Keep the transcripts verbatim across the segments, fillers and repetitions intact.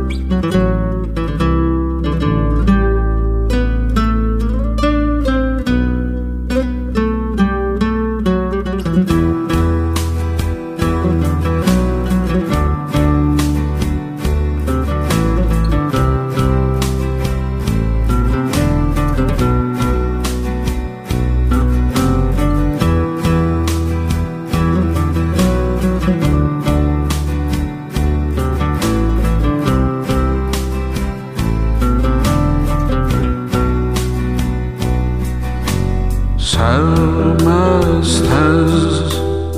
سرمست از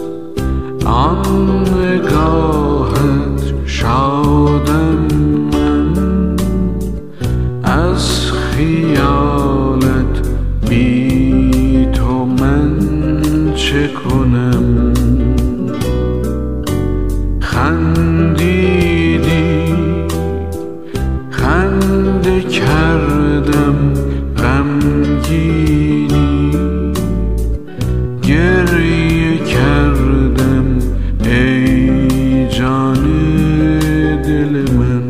آن نگاهت شادم من، از خیالت بی تو من چه کنم؟ خندیدی خنده کردم غمگینی، گریه کردم ای جان دل من.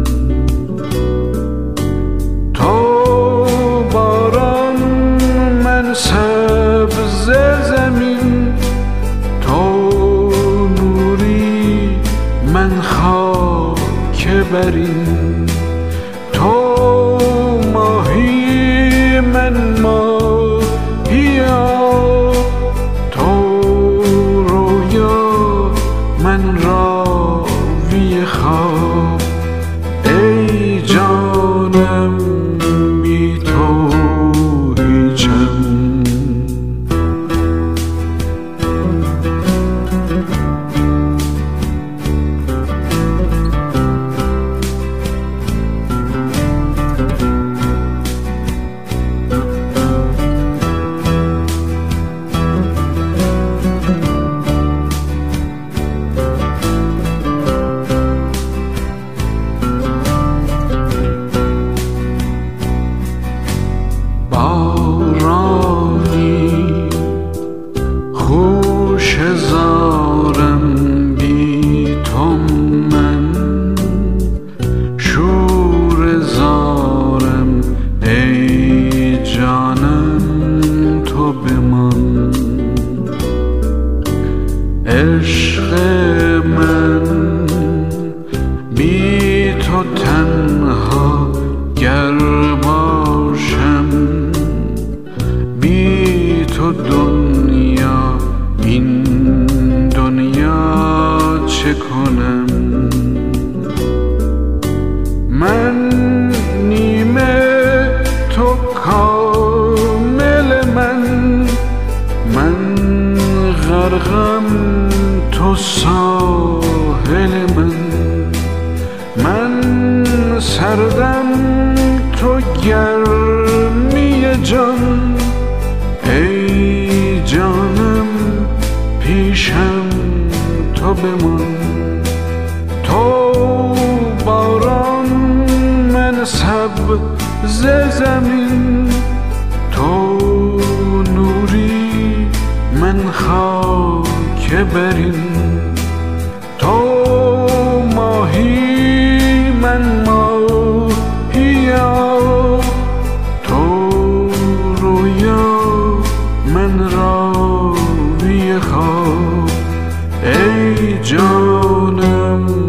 تو باران من سبز زمین، تو نوری من خاک برین، تو ماهی من ماهیا، من راوی خواب. ای جانم بی تو هیچم. بارانی خوش زارم بی تو من، شور زارم ای جانم تو بمان. عشق من بی تو تنها گر باشم، بی تو دنیا این دنیا چه کنم؟ من نیمه تو کامل من، من غرقم تو ساحل من، من سردم تو گرمی جان. ای جانم پیشم تو بمان. تو باران من سبز زمین، تو نوری من خاک برین، تو ماهی من ماهیا، تو رویا من راوی خواب. ای جانم